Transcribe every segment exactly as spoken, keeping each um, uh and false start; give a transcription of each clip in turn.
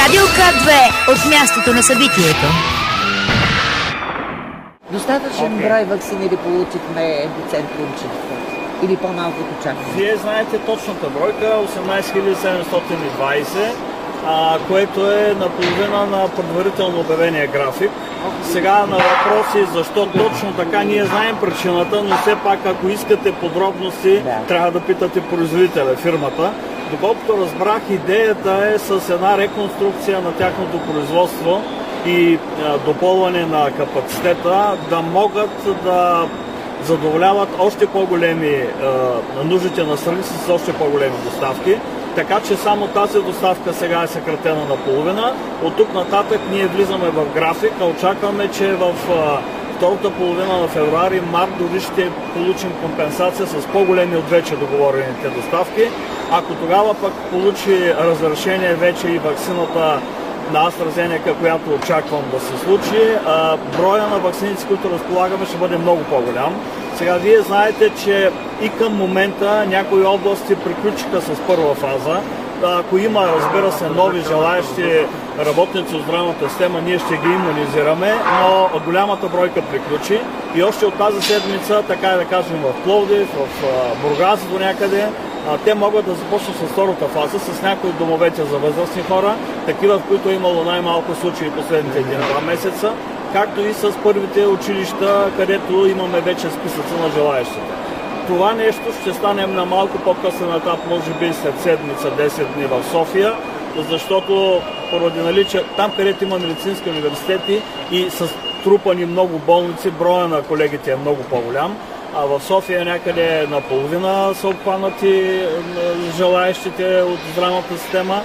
Радио К две от мястото на събитието. Достатъчен okay. брой ваксини ли получихме, доцент Лунчев? Или по-малко от очакване? Вие знаете точната бройка, осемнайсет хиляди седемстотин и двайсет, а, което е наполовина на предварително обявения график. Сега на въпроси защо точно така, ние знаем причината, но все пак ако искате подробности, да. трябва да питате производителя, фирмата. Доколкото разбрах, идеята е с една реконструкция на тяхното производство и а, допълване на капацитета да могат да задоволяват още по-големи а, нуждите на страни с още по-големи доставки. Така че само тази доставка сега е съкратена на половина. От тук нататък ние влизаме в график, а очакваме, че в а, втората половина на февруари, март дори ще получим компенсация с по-големи от вече договорените доставки. Ако тогава пък получи разрешение вече и ваксината на AstraZeneca, която очаквам да се случи, а, броя на ваксините, с които разполагаме, ще бъде много по-голям. Сега вие знаете, че и към момента някои области приключиха с първа фаза. Ако има, разбира се, нови желаящи работници от здравната система, ние ще ги имунизираме, но голямата бройка приключи и още от тази седмица, така да кажем, в Пловдив, в Бургас до някъде, те могат да започнат с втората фаза, с някои от домовете за възрастни хора, такива, в които е имало най-малко случаи последните един-два месеца, както и с първите училища, където имаме вече списъци на желаящите. Това нещо ще стане на малко по-късен етап, може би след седмица, десет дни в София, защото поради наличие, там където има медицински университети и с трупани много болници, броя на колегите е много по-голям. А в София някъде наполовина са обхванати желаящите от здравната система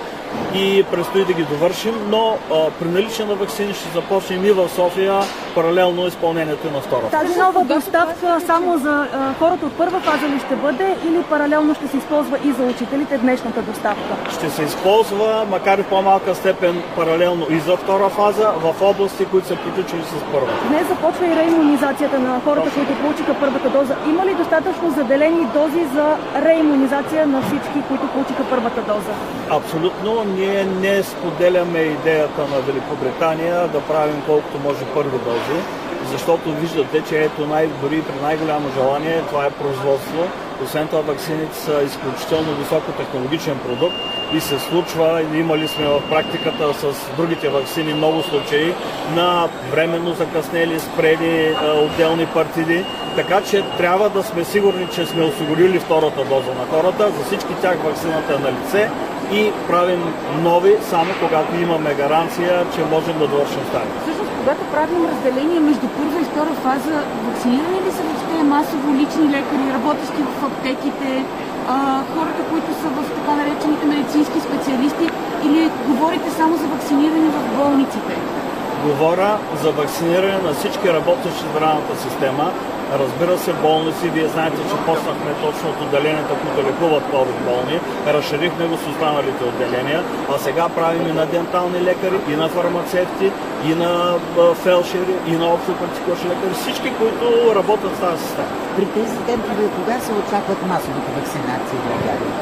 и предстои да ги довършим, но а, при наличие на ваксини ще започнем и в София паралелно изпълнението на втора фаза. Тази нова доставка само за а, хората от първа фаза ли ще бъде или паралелно ще се използва и за учителите днешната доставка? Ще се използва, макар и в по-малка степен, паралелно и за втора фаза в области, които са приключили с първа. Днес започва и реимунизацията на хората, Точно. които получиха първата доза. Има ли достатъчно заделени дози за реимунизация на всички, които получиха първата доза? Абсолютно. Ние не споделяме идеята на Великобритания да правим колкото може първи дози, защото виждате, че ето най- дори при най-голямо желание това е производство. Освен това, ваксините са изключително високотехнологичен продукт и се случва, имали сме в практиката с другите ваксини много случаи на временно закъснели, спрени отделни партиди. Така че трябва да сме сигурни, че сме осигурили втората доза на хората. За всички тях ваксината е на лице и правим нови, само когато имаме гаранция, че можем да довършим старите. Всъщност, когато правим разделение между първа и втора фаза, вакцинирани ли са въобще масово лични лекари, работещи в аптеките, а, хората, които са в така наречените медицински специалисти, или говорите само за вакциниране в болниците? Говоря за вакциниране на всички работещи в здравната система. Разбира се, болници, вие знаете, че почнахме точно от отделенията, които лекуват ковид болни, разширихме го с останалите отделения, а сега правим и на дентални лекари, и на фармацевти, и на фелшери, и на общопрактикуващи лекари, всички, които работят в тази система. При тези темпове кога се очакват масовите вакцинации в България?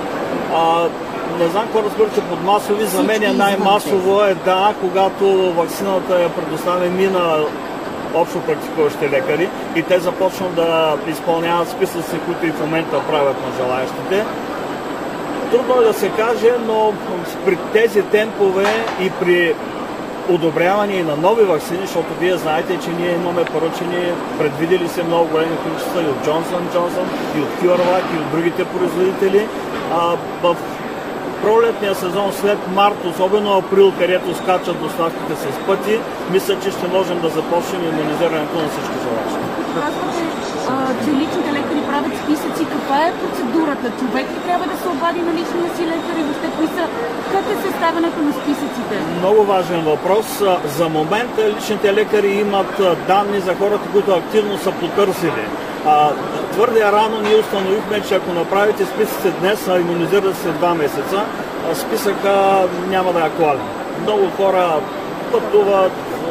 А, не знам какво разбирате под масови, за мен е най-масово е да, когато вакцината я предоставим и на общо практикуващи лекари и те започнат да изпълняват списъци, които и в момента правят на желаящите. Трудно е да се каже, но при тези темпове и при одобряване и на нови ваксини, защото вие знаете, че ние имаме поръчени, предвидели се много големи количества и от Johnson енд Johnson, и от CureVac, и от другите производители. А, в пролетния сезон след март, особено април, където скачат доставките с пъти, мисля, че ще можем да започнем имунизирането на всички желаящи. Казвате, че личните лекари правят списъци. Каква е процедурата? Човек ли трябва да се обади на личния си лекар и въобще кои са? Как е съставянето на списъците? Много важен въпрос. За момента личните лекари имат данни за хората, които активно са потърсили. А, твърде рано ние установихме, че ако направите списъци днес, а имунизират се два месеца, списъка няма да е актуален. Много хора пътуват,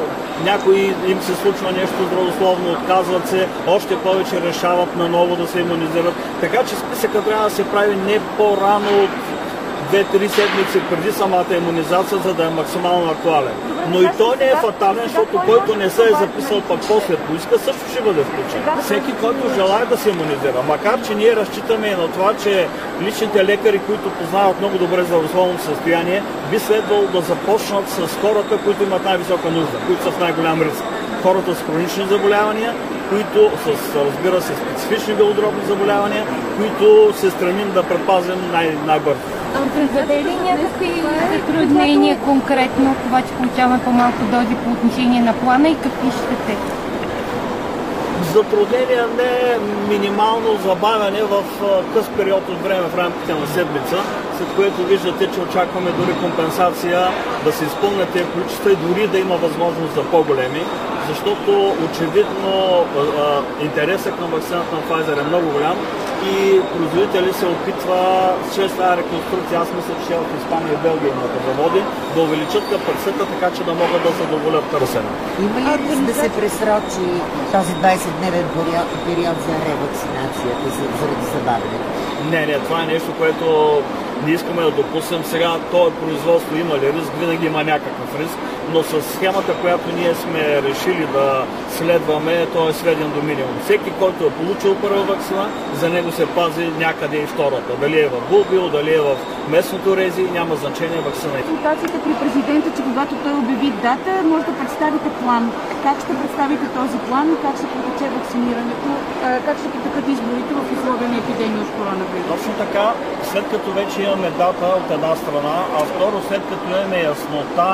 някои им се случва нещо здравословно, отказват се, още повече решават наново да се имунизират. Така че списъка трябва да се прави не по-рано от две-три седмици преди самата имунизация, за да е максимално актуален. Но и то не е фатален, защото който не се е записал пък после поиска, също ще бъде включен. Всеки, който желая да се имунизира. Макар че ние разчитаме и на това, че личните лекари, които познават много добре здравословното състояние, би следвало да започнат с хората, които имат най-висока нужда, които са в най-голям риск. Хората с хронични заболявания, които с, разбира се, специфични белодробни заболявания, които се стремим да предпазим най- най-бързо. Виждате ли някакви затруднения конкретно това, че получаваме по-малко дози по отношение на плана и какви ще те? Затруднения не е минимално забавяне в къс период от време в рамките на седмица, след което виждате, че очакваме дори компенсация да се изпълнят тези количества и дори да има възможност за по-големи, защото очевидно интересът към ваксината на Pfizer е много голям и производители се опитва чрез тази реконструкция, аз мисля, че в Испания и Белгия имат заводи, да увеличат капацитета, така че да могат да задоволят търсене. Има ли риск да се пресрочи този двайсетдневен период за ревакцинацията заради забавянето? Не, не, това е нещо, което не искаме да допуснем. Сега това производство има ли риск, винаги има някакъв риск, но с схемата, която ние сме решили да следваме, то е сведен до минимум. Всеки, който е получил първа ваксина, за него се пази някъде и втората. Дали е в Булбио, дали е в местното рези, няма значение ваксина. Консултацията при президента, че когато той обяви дата, може да представите план. Как ще представите този план и как ще протече вакцинирането, как ще протекат изборите в условия на епидемия от коронавирус? Точно така, след като вече имаме дата от една страна, а второ, след като имаме яснота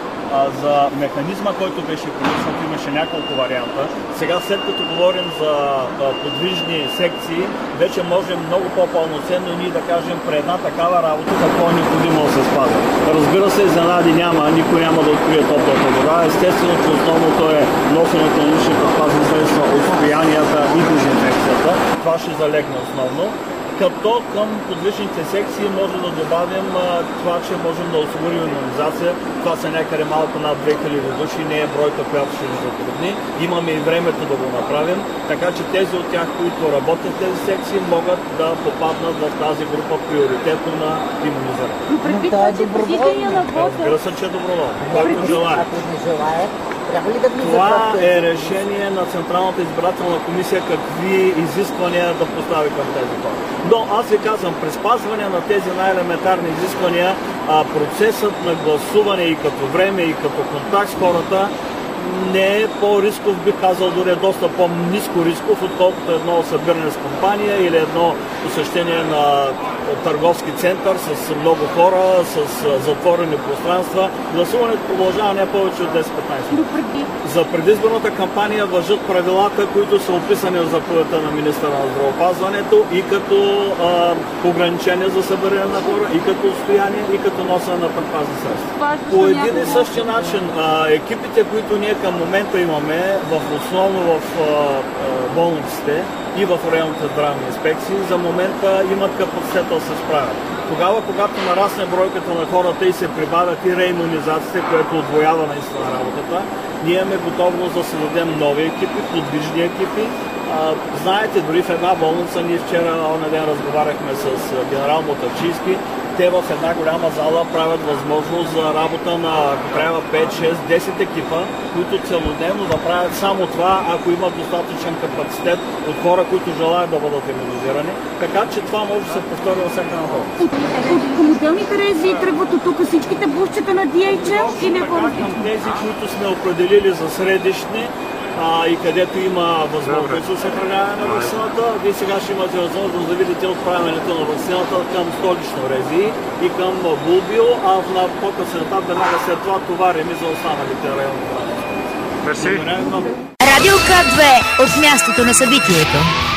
за механизма, който беше принесен, имаше няколко варианта. Сега, след като говорим за подвижни секции, вече можем много по-пълноценно ние да кажем при една такава работа какво е необходимо да се спазва. Разбира се, изненади няма, никой няма да открие топлата вода. Естествено, че основното е носенето на лични предпазни средства, отстоянията и дезинфекцията. Това ще залегне основно. Като към подвижните секции може да добавим а, това, че можем да осигурим имунизация. Това са някъде малко над две хиляди души, не е бройка, която ще ни затрудни. Имаме и времето да го направим, така че тези от тях, които работят в тези секции, могат да попаднат в тази група приоритетно на имунизиране. Но предвид това, че посетения на вода... Разбира се, че е доброволно. Който желая. Ако не желая, трябва ли да влизат? Това е решение на Централната избирателна комисия какви изисквания да постави към тези хора. Но аз ви казвам, при спазване на тези най-елементарни изисквания, а процесът на гласуване и като време, и като контакт с хората не е по-рисков, бих казал, дори е доста по-ниско рисков, отколкото едно събиране с компания или едно посещение на търговски център с много хора, с затворени пространства. Гласуването продължава не повече от десет-петнайсет минути. За предизборната кампания важат правилата, които са описани в заповедта на министъра на здравеопазването и като а, ограничение за събиране на хора, и като отстояние, и като носене на предпазни средства. По един и същи начин а, екипите, които ние към момента имаме, в основно в а, а, болниците и в районните здравни инспекции, за момента имат капацитет да се справят. Тогава, когато нарасне бройката на хората и се прибавят и реимунизациите, което отвоява наистина работата, ние имаме готовност да създадем нови екипи, подвижни екипи. А, знаете, дори в една болница, ние вчера онен ден разговаряхме с генерал Мотавчийски, те в една голяма зала правят възможност за работа на, ако трябва, пет, шест, десет екипа, които целодневно да правят само това, ако имат достатъчен капацитет от хора, които желаят да бъдат имунизирани. Така че това може да се повтори във всяка на болница. От, от отделните рези тръгват от тук всичките бусчета на Ди Ейч Ел или е към тези, които сме определили за средищни, А, и където има възможност за съхраняване на ваксината, вие сега ще имате възможност да видите отправянето на ваксината към столично рези и към Булбио, а на по-късен етап веднага след това товарим и за останалите райони. Радио К две от мястото на събитието.